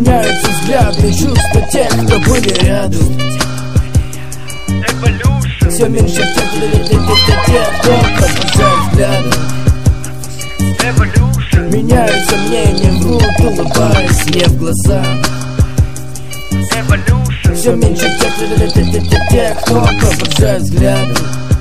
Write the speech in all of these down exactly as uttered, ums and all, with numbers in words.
Меняются взгляды, чувства тех, кто были рядом. Evolution. Все меньше тех, тех, кто провожает взглядом. Evolution. Меняются мнения, врут, улыбаясь мне в глаза. Evolution. Все меньше тех, тех, кто провожает взглядом.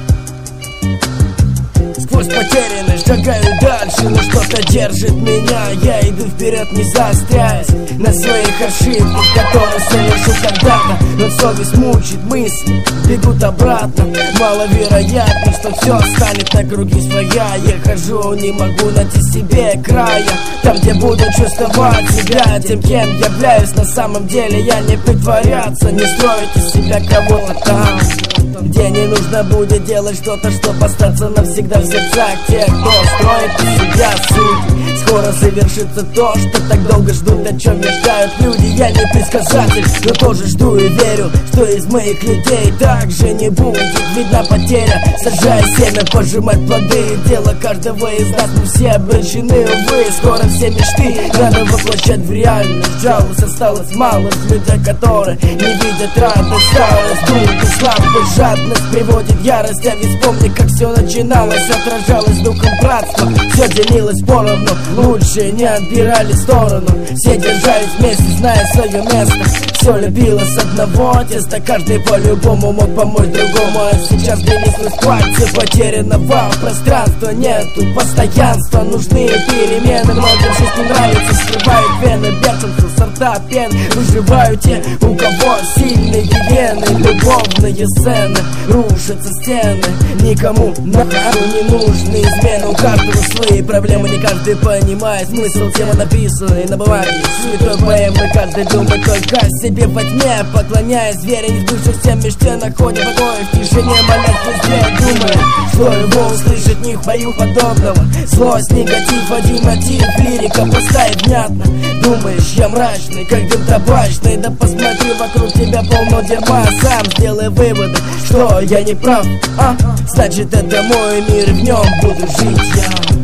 Сквозь потерянность шагаю дальше, но что-то держит меня. Я иду вперед, не заостряясь на своих ошибках, которые совершу когда-то. Но совесть мучит мысли, бегут обратно. Маловероятно, что все станет на круги своя. Я хожу, не могу найти себе края. Там, где буду чувствовать себя тем, кем являюсь на самом деле. Я не притворяться, не строить из себя кого-то там, где не нужно будет делать что-то, чтобы остаться навсегда в сердцах тех, кто строит из себя суть. Скоро завершится то, что так долго ждут, о чем мечтают люди. Я не предсказатель, но тоже жду и верю, что из моих людей также не будет видна потеря. Сажая семя, пожимать плоды. Дело каждого из нас, мы все обречены, увы. Скоро все мечты надо воплощать в реальность. Жалость осталось мало с людей, которые не видят радость. Старость, дух, слабость, жадность приводит в ярость. А ведь вспомни, как все начиналось, отражалось духом братства. Все делилось поровну, лучше не отбирали сторону. Все держались вместе, зная свое место. Все любилось с одного теста, каждый по-любому мог помочь другому. А сейчас принеслось пальцы потерянного пространства. Нету постоянства, нужны перемены. Многим жизнь не нравится, скрывают вены. Бешенство, сорта пен, выживают те, у кого сильные вены. Любовные сцены, рушатся стены. Никому нахуй не нужны измены. У каждого свои проблемы, не каждый понимает смысл темы, написанной на бумаге святой поэмы. Каждый думает только о себе во тьме, поклоняясь вере, не в душу всем мечте. Находим покой в тишине, молясь везде, думая, что его услышит них бою подобного. Злость, негатив, один мотив, лирика пустая и внятно. Думаешь, я мрачный, как дым табачный. Да посмотри, вокруг тебя полно дерьма. Сам сделай выводы, что я не прав, а? Значит, это мой мир, в нем буду жить я.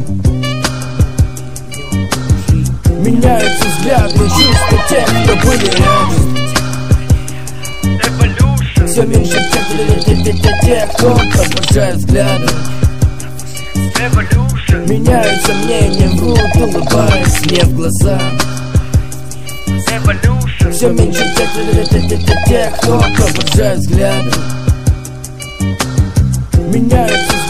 Меняются взгляды, чувства тех, кто были рядом. Evolution. Все меньше тех, тех, кто провожает взглядом. Evolution. Меняются мнения, врут, улыбаясь мне в глаза. Evolution. Все меньше тех, тех, кто провожает взглядом. Меняются